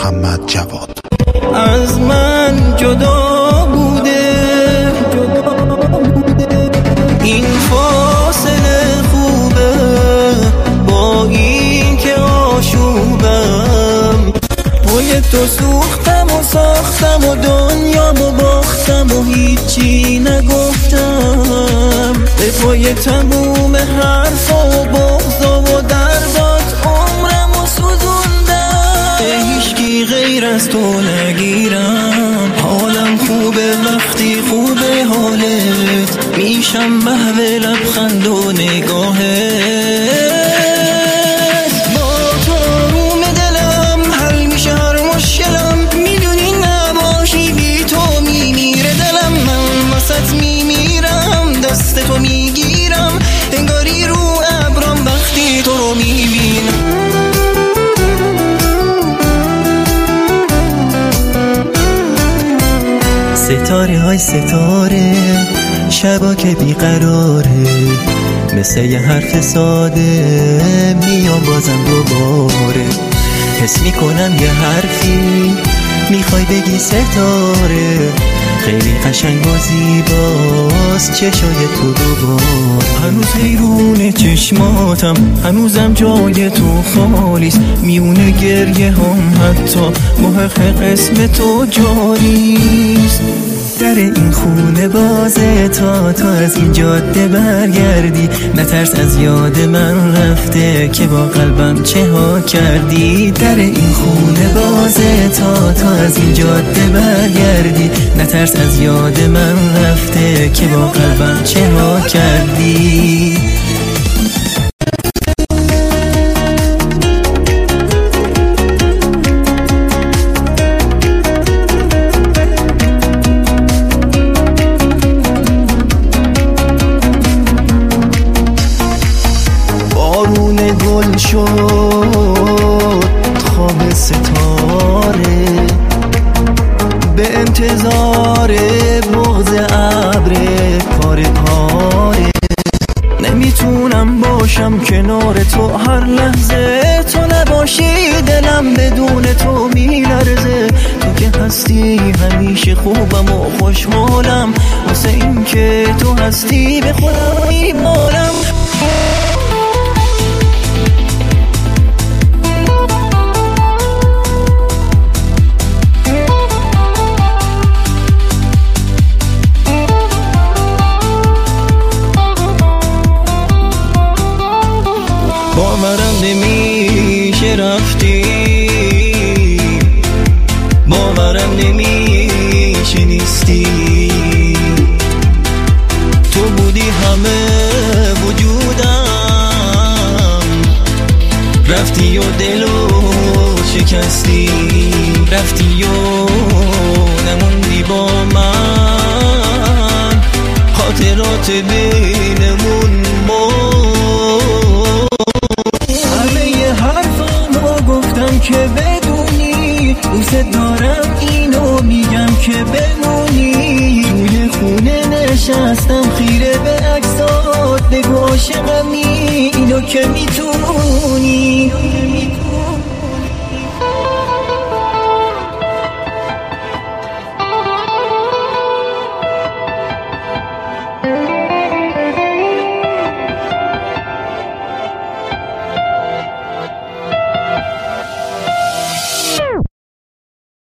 محمد جواد. از من جدا بوده این فاصله خوبه، با این که آشوبم پای تو سوختم و ساختم و دنیامو باختم و هیچی نگفتم، به پای تموم حرفا و بغضا و دردات عمرمو سوزوندم، هیچکی غیر از تو نگیرم، حالم خوبه وقتی خوبه حالت، میشم محو لبخند و نگاهت، با تو روم دلم حل میشه هر مشکلم، میدونی نباشی بی تو میمیره دلم، من واسط میمیرم دست تو میگیرم، انگاری رو ابرام وقتی تو رو میبینم. ستاره های ستاره شبا که بیقراره، مثل یه حرف ساده میام بازم دوباره، حس میکنم یه حرفی میخوای بگی ستاره، خیلی قشنگ و زیباست چشای تو دوبار، هنوز حیرون چشماتم هنوزم جای تو خالیست، میونه گریه هم حتی محقق اسم تو جاریست، در این خونه بازه تا از این جاده برگردی، نترس از یاد من رفته که با قلبم چه ها کردی، در این خونه بازه تا از این جاده برگردی، نترس از یاد من رفته که با قلبم چه ها کردی. گل شد خواب ستاره، به انتظار بغض ابر پاره پاره، نمیتونم باشم کنار تو هر لحظه، تو نباشی دلم بدون تو میلرزه، تو که هستی همیشه خوبم و خوشحالم، واسه این که تو هستی به خودم میبارم. باورم نمیشه رفتی، باورم نمیشه نیستی، تو بودی همه وجودم، رفتی و دلو شکستی، رفتی و نموندی با من، خاطرات بینمون که بدونی دوست دارم، اینو میگم که بمونی، توی خونه نشستم خیره به عکسات، بگو عاشقمی اینو که میتونی.